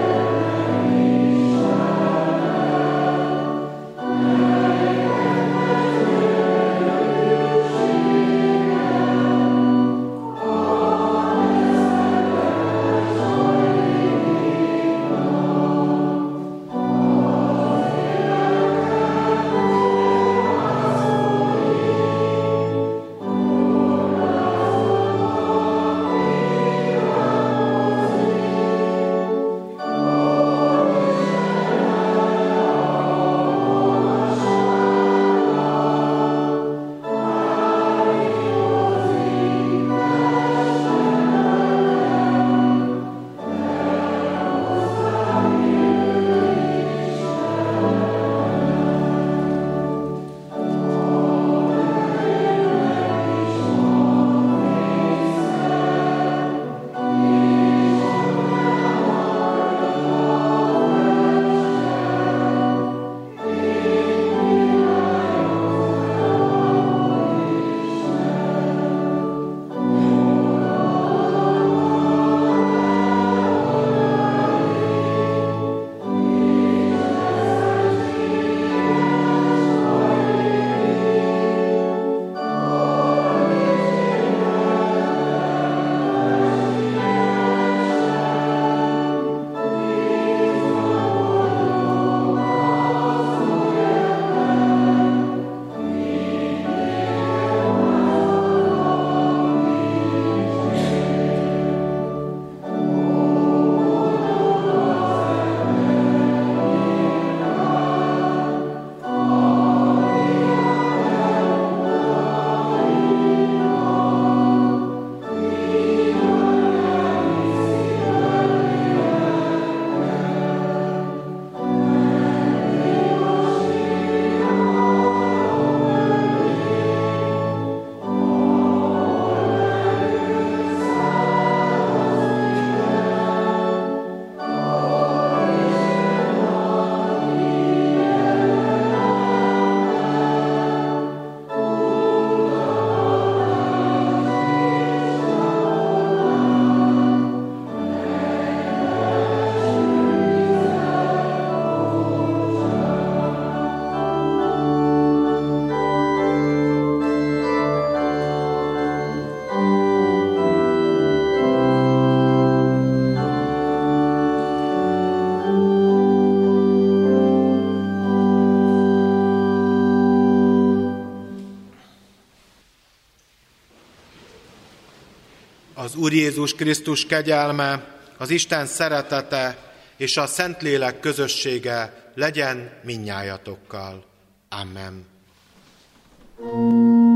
Amen. Az Úr Jézus Krisztus kegyelme, az Isten szeretete és a Szentlélek közössége legyen mindnyájatokkal. Amen.